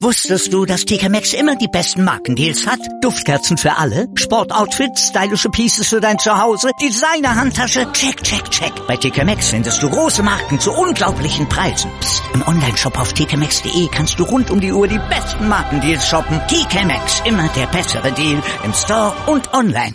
Wusstest du, dass TK Maxx immer die besten Markendeals hat? Duftkerzen für alle, Sportoutfits, stylische Pieces für dein Zuhause, Designer-Handtasche, check, check, check. Bei TK Maxx findest du große Marken zu unglaublichen Preisen. Psst. Im Onlineshop auf tkmaxx.de kannst du rund um die Uhr die besten Markendeals shoppen. TK Maxx, immer der bessere Deal im Store und online.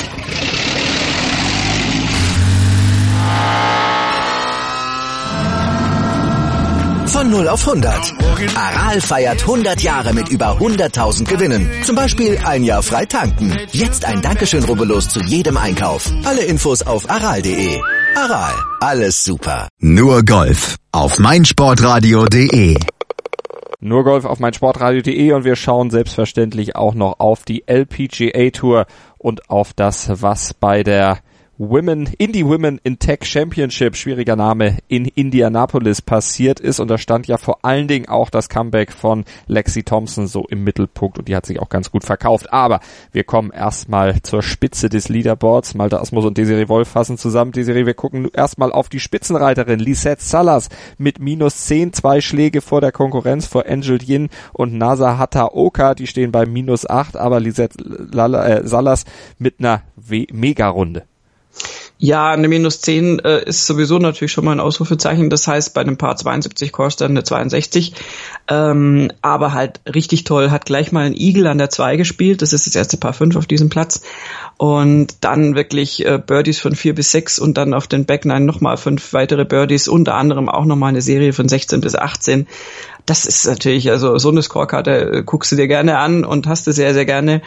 Von 0 auf 100. Aral feiert 100 Jahre mit über 100.000 Gewinnen. Zum Beispiel ein Jahr frei tanken. Jetzt ein Dankeschön, rubbellos zu jedem Einkauf. Alle Infos auf aral.de. Aral, alles super. Nur Golf auf meinsportradio.de. Nur Golf auf meinsportradio.de und wir schauen selbstverständlich auch noch auf die LPGA Tour und auf das, was bei der Indie Women in Tech Championship, schwieriger Name, in Indianapolis passiert ist. Und da stand ja vor allen Dingen auch das Comeback von Lexi Thompson so im Mittelpunkt und die hat sich auch ganz gut verkauft. Aber wir kommen erstmal zur Spitze des Leaderboards. Malte Asmus und Desiree Wolf fassen zusammen. Desiree, wir gucken erstmal auf die Spitzenreiterin Lisette Salas mit -10, 2 Schläge vor der Konkurrenz, vor Angel Yin und Nasa Hataoka. Die stehen bei -8, aber Lisette Salas mit einer Mega-Runde. Ja, eine -10 ist sowieso natürlich schon mal ein Ausrufezeichen. Das heißt, bei einem Paar 72 Course dann eine 62. Aber halt richtig toll. Hat gleich mal ein Eagle an der 2 gespielt. Das ist das erste Paar 5 auf diesem Platz. Und dann wirklich Birdies von 4 bis 6 und dann auf den Back 9 nochmal 5 weitere Birdies. Unter anderem auch nochmal eine Serie von 16 bis 18. Das ist natürlich, also so eine Scorekarte guckst du dir gerne an und hast du sehr, sehr gerne.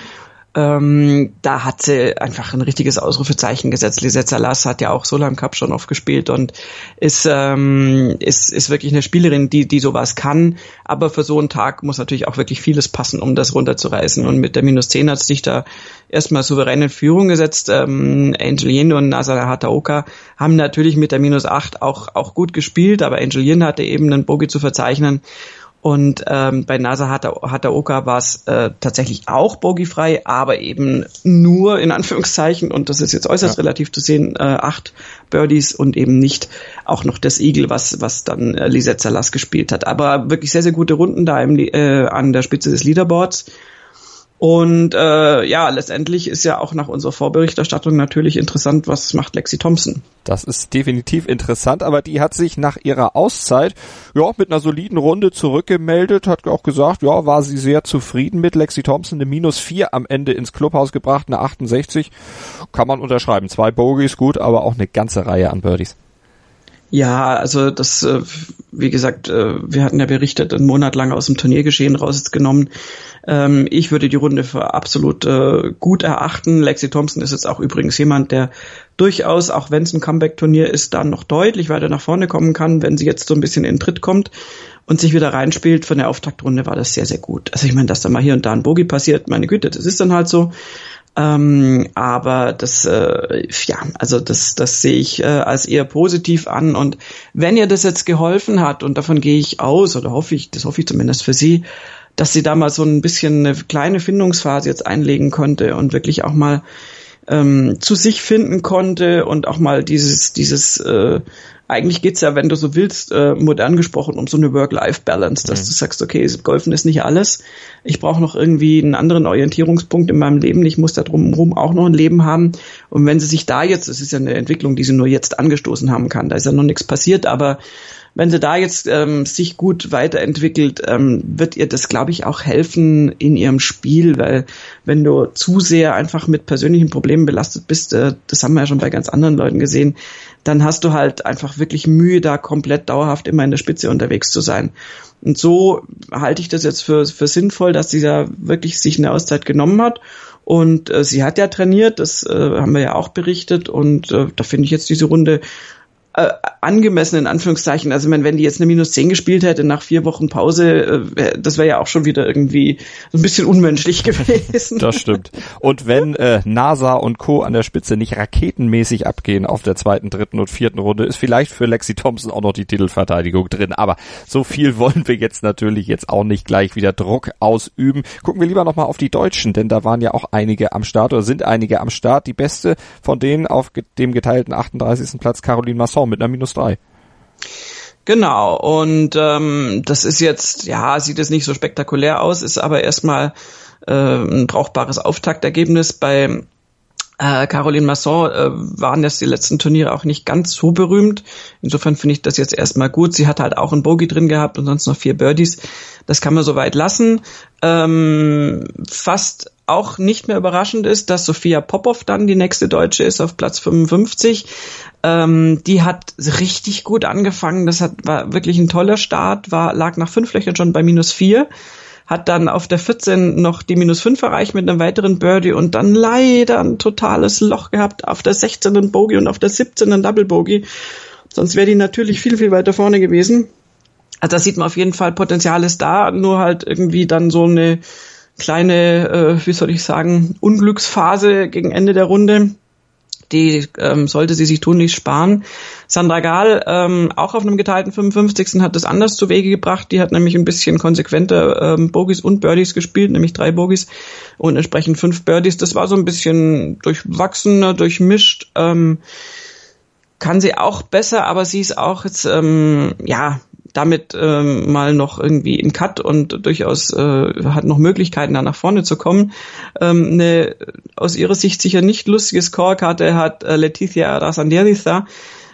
Da hat sie einfach ein richtiges Ausrufezeichen gesetzt. Lisette Salas hat ja auch Solheim Cup schon oft gespielt und ist wirklich eine Spielerin, die sowas kann. Aber für so einen Tag muss natürlich auch wirklich vieles passen, um das runterzureißen. Und mit der -10 hat sie sich da erstmal souverän in Führung gesetzt. Angel Yin und Nasa Hataoka haben natürlich mit der -8 auch gut gespielt, aber Angel Yin hatte eben einen Bogey zu verzeichnen. Und bei Nasa Hataoka war es tatsächlich auch bogiefrei, aber eben nur in Anführungszeichen, und das ist jetzt äußerst relativ zu sehen, 8 Birdies und eben nicht auch noch das Eagle, was dann Lisette Salas gespielt hat. Aber wirklich sehr, sehr gute Runden da an der Spitze des Leaderboards. Und letztendlich ist ja auch nach unserer Vorberichterstattung natürlich interessant, was macht Lexi Thompson. Das ist definitiv interessant, aber die hat sich nach ihrer Auszeit mit einer soliden Runde zurückgemeldet, hat auch gesagt, war sie sehr zufrieden mit. Lexi Thompson eine -4 am Ende ins Clubhaus gebracht, eine 68, kann man unterschreiben. 2 Bogies, gut, aber auch eine ganze Reihe an Birdies. Ja, also das, wie gesagt, wir hatten ja berichtet, einen Monat lang aus dem Turniergeschehen rausgenommen. Ich würde die Runde für absolut gut erachten. Lexi Thompson ist jetzt auch übrigens jemand, der durchaus, auch wenn es ein Comeback-Turnier ist, dann noch deutlich weiter nach vorne kommen kann, wenn sie jetzt so ein bisschen in den Tritt kommt und sich wieder reinspielt. Für eine Auftaktrunde war das sehr, sehr gut. Also ich meine, dass da mal hier und da ein Bogey passiert, meine Güte, das ist dann halt so. Aber das sehe ich als eher positiv an. Und wenn ihr das jetzt geholfen hat, und davon gehe ich aus, oder hoffe ich zumindest für sie, dass sie da mal so ein bisschen eine kleine Findungsphase jetzt einlegen konnte und wirklich auch mal zu sich finden konnte und auch mal dieses eigentlich geht's ja, wenn du so willst, modern gesprochen, um so eine Work-Life-Balance, dass du sagst, okay, Golfen ist nicht alles. Ich brauche noch irgendwie einen anderen Orientierungspunkt in meinem Leben. Ich muss da drumherum auch noch ein Leben haben. Und wenn sie sich da jetzt, das ist ja eine Entwicklung, die sie nur jetzt angestoßen haben kann, da ist ja noch nichts passiert, aber wenn sie da jetzt sich gut weiterentwickelt, wird ihr das, glaube ich, auch helfen in ihrem Spiel, weil wenn du zu sehr einfach mit persönlichen Problemen belastet bist, das haben wir ja schon bei ganz anderen Leuten gesehen, dann hast du halt einfach wirklich Mühe, da komplett dauerhaft immer in der Spitze unterwegs zu sein. Und so halte ich das jetzt für sinnvoll, dass sie da wirklich sich eine Auszeit genommen hat. Und sie hat ja trainiert, das haben wir ja auch berichtet. Und da finde ich jetzt diese Runde angemessen in Anführungszeichen. Also wenn die jetzt eine -10 gespielt hätte nach 4 Wochen Pause, das wäre ja auch schon wieder irgendwie so ein bisschen unmenschlich gewesen. Das stimmt. Und wenn NASA und Co. an der Spitze nicht raketenmäßig abgehen auf der 2., 3. und 4. Runde, ist vielleicht für Lexi Thompson auch noch die Titelverteidigung drin. Aber so viel wollen wir jetzt natürlich jetzt auch nicht gleich wieder Druck ausüben. Gucken wir lieber nochmal auf die Deutschen, denn da waren ja auch einige am Start oder sind einige am Start. Die beste von denen auf dem geteilten 38. Platz Caroline Masson mit einer -3. Genau, und das ist jetzt, sieht es nicht so spektakulär aus, ist aber erstmal ein brauchbares Auftaktergebnis. Bei Caroline Masson waren jetzt die letzten Turniere auch nicht ganz so berühmt. Insofern finde ich das jetzt erstmal gut. Sie hat halt auch einen Bogey drin gehabt und sonst noch 4 Birdies. Das kann man soweit lassen. Fast auch nicht mehr überraschend ist, dass Sophia Popov dann die nächste Deutsche ist auf Platz 55. Die hat richtig gut angefangen. War wirklich ein toller Start. Lag nach 5 Löchern schon bei -4. Hat dann auf der 14 noch die -5 erreicht mit einem weiteren Birdie und dann leider ein totales Loch gehabt auf der 16 einen Bogey und auf der 17 einen Double Bogey. Sonst wäre die natürlich viel, viel weiter vorne gewesen. Also da sieht man auf jeden Fall, Potenzial ist da, nur halt irgendwie dann so eine kleine, Unglücksphase gegen Ende der Runde. Die sollte sie sich tunlichst sparen. Sandra Gahl, auch auf einem geteilten 55. hat das anders zu Wege gebracht. Die hat nämlich ein bisschen konsequenter Bogies und Birdies gespielt, nämlich 3 Bogies und entsprechend 5 Birdies. Das war so ein bisschen durchwachsener, durchmischt. Kann sie auch besser, aber sie ist auch jetzt, damit mal noch irgendwie im Cut und durchaus hat noch Möglichkeiten, da nach vorne zu kommen. Eine aus ihrer Sicht sicher nicht lustige Scorekarte hat Leticia Arrasanderiza,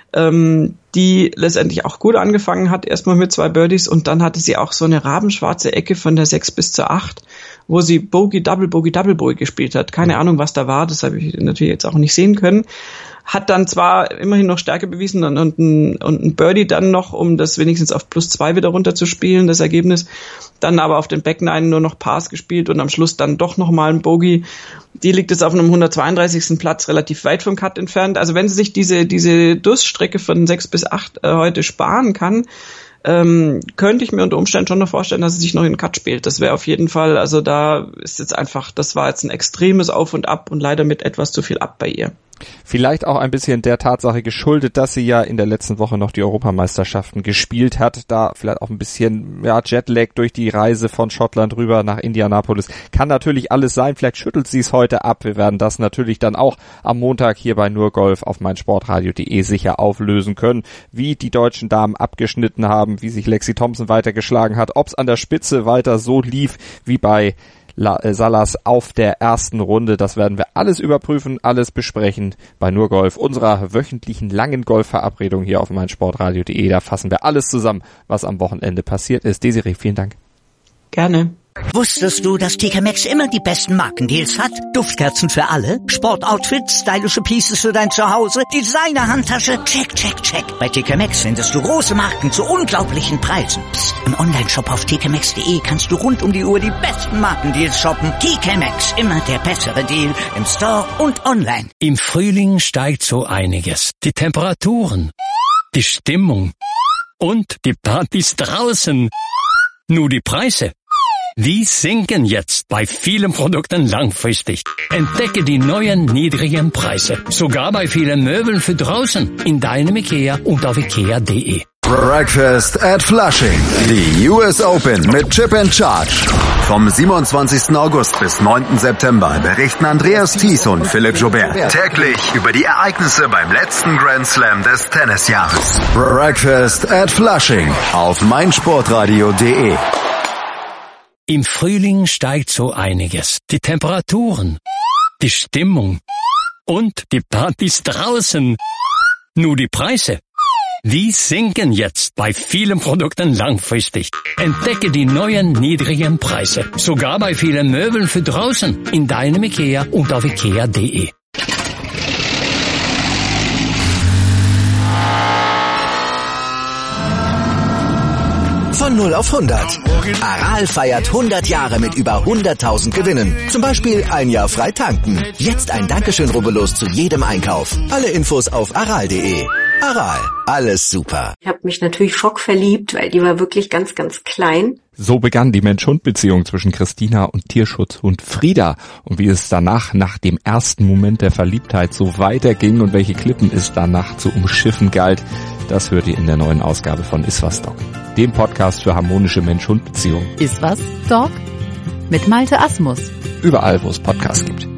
die letztendlich auch gut angefangen hat, erstmal mit 2 Birdies und dann hatte sie auch so eine rabenschwarze Ecke von der 6 bis zur 8, wo sie Bogey, Double Bogey, Double Bogey gespielt hat. Keine Ahnung, was da war, das habe ich natürlich jetzt auch nicht sehen können. Hat dann zwar immerhin noch Stärke bewiesen und ein Birdie dann noch, um das wenigstens auf +2 wieder runterzuspielen, das Ergebnis. Dann aber auf den Back 9 nur noch Pars gespielt und am Schluss dann doch nochmal ein Bogey. Die liegt jetzt auf einem 132. Platz relativ weit vom Cut entfernt. Also wenn sie sich diese Durststrecke von 6 bis 8 heute sparen kann, könnte ich mir unter Umständen schon noch vorstellen, dass sie sich noch in den Cut spielt. Das wäre auf jeden Fall, also da ist jetzt einfach, das war jetzt ein extremes Auf und Ab und leider mit etwas zu viel Ab bei ihr. Vielleicht auch ein bisschen der Tatsache geschuldet, dass sie ja in der letzten Woche noch die Europameisterschaften gespielt hat. Da vielleicht auch ein bisschen Jetlag durch die Reise von Schottland rüber nach Indianapolis. Kann natürlich alles sein. Vielleicht schüttelt sie es heute ab. Wir werden das natürlich dann auch am Montag hier bei Nur Golf auf meinsportradio.de sicher auflösen können, wie die deutschen Damen abgeschnitten haben, wie sich Lexi Thompson weitergeschlagen hat, ob es an der Spitze weiter so lief wie bei Salas auf der ersten Runde. Das werden wir alles überprüfen, alles besprechen bei Nur Golf, unserer wöchentlichen langen Golfverabredung hier auf meinsportradio.de. Da fassen wir alles zusammen, was am Wochenende passiert ist. Desiree, vielen Dank. Gerne. Wusstest du, dass TK Maxx immer die besten Markendeals hat? Duftkerzen für alle, Sportoutfits, stylische Pieces für dein Zuhause, Designer-Handtasche, check, check, check. Bei TK Maxx findest du große Marken zu unglaublichen Preisen. Psst. Im Onlineshop auf tkmaxx.de kannst du rund um die Uhr die besten Markendeals shoppen. TK Maxx, immer der bessere Deal im Store und online. Im Frühling steigt so einiges. Die Temperaturen, die Stimmung und die Partys draußen. Nur die Preise. Die sinken jetzt bei vielen Produkten langfristig. Entdecke die neuen niedrigen Preise. Sogar bei vielen Möbeln für draußen. In deinem IKEA und auf ikea.de. Breakfast at Flushing. Die US Open mit Chip and Charge. Vom 27. August bis 9. September berichten Andreas Thies und Philipp Joubert täglich über die Ereignisse beim letzten Grand Slam des Tennisjahres. Breakfast at Flushing auf meinsportradio.de. Im Frühling steigt so einiges. Die Temperaturen, die Stimmung und die Partys draußen. Nur die Preise. Die sinken jetzt bei vielen Produkten langfristig. Entdecke die neuen niedrigen Preise. Sogar bei vielen Möbeln für draußen. In deinem IKEA und auf ikea.de. Von 0 auf 100. Aral feiert 100 Jahre mit über 100.000 Gewinnen. Zum Beispiel ein Jahr frei tanken. Jetzt ein Dankeschön, rubbellos zu jedem Einkauf. Alle Infos auf aral.de. Aral, alles super. Ich habe mich natürlich schockverliebt, weil die war wirklich ganz, ganz klein. So begann die Mensch-Hund-Beziehung zwischen Christina und Tierschutzhund Frieda. Und wie es danach, nach dem ersten Moment der Verliebtheit, so weiterging und welche Klippen es danach zu umschiffen galt, das hört ihr in der neuen Ausgabe von Iswas Dog, dem Podcast für harmonische Mensch-Hund-Beziehungen. Iswas Dog? Mit Malte Asmus. Überall, wo es Podcasts gibt.